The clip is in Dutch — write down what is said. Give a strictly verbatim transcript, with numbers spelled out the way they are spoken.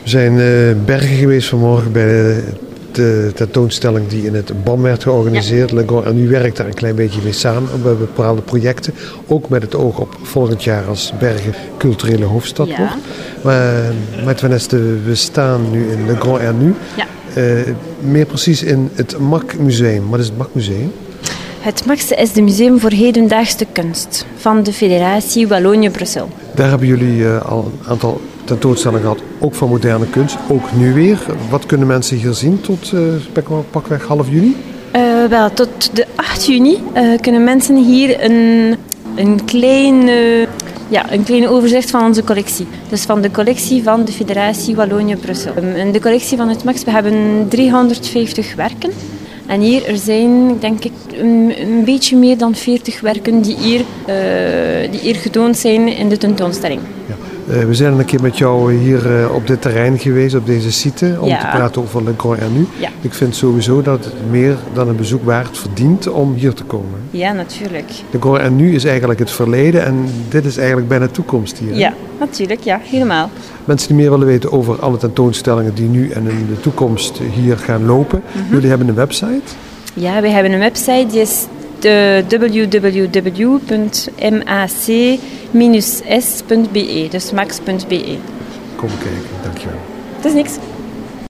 We zijn uh, Bergen geweest vanmorgen bij de, de tentoonstelling die in het B A M werd georganiseerd. Ja. Le Grand Anu werkt daar een klein beetje mee samen op bepaalde projecten. Ook met het oog op volgend jaar als Bergen culturele hoofdstad ja. wordt. Maar met Vanessa, we staan nu in Le Grand Anu. Ja. Uh, meer precies in het M A C Museum. Wat is het M A C Museum? Het M A C is het Museum voor Hedendaagse Kunst van de Federatie Wallonië-Brussel. Daar hebben jullie uh, al een aantal tentoonstellingen gehad, ook van moderne kunst, ook nu weer. Wat kunnen mensen hier zien tot uh, pakweg half juni? Uh, wel, tot de acht juni uh, kunnen mensen hier een, een, klein, uh, ja, een klein overzicht van onze collectie. Dus van de collectie van de Federatie Wallonië-Brussel. Um, in de collectie van het M A C, we hebben driehonderdvijftig werken. En hier er zijn, denk ik, een, een beetje meer dan veertig werken die hier, uh, die hier getoond zijn in de tentoonstelling. Ja. Uh, we zijn een keer met jou hier uh, op dit terrein geweest, op deze site, om ja. te praten over Le Grand Anu. Ja. Ik vind sowieso dat het meer dan een bezoek waard verdient om hier te komen. Ja, natuurlijk. Le Grand Anu is eigenlijk het verleden en dit is eigenlijk bijna toekomst hier. Ja, natuurlijk. Ja, helemaal. Mensen die meer willen weten over alle tentoonstellingen die nu en in de toekomst hier gaan lopen. Mm-hmm. Jullie hebben een website? Ja, wij hebben een website die is de w w w punt m a c s punt b e, dus max punt b e. Kom kijken, dankjewel. Het is niks.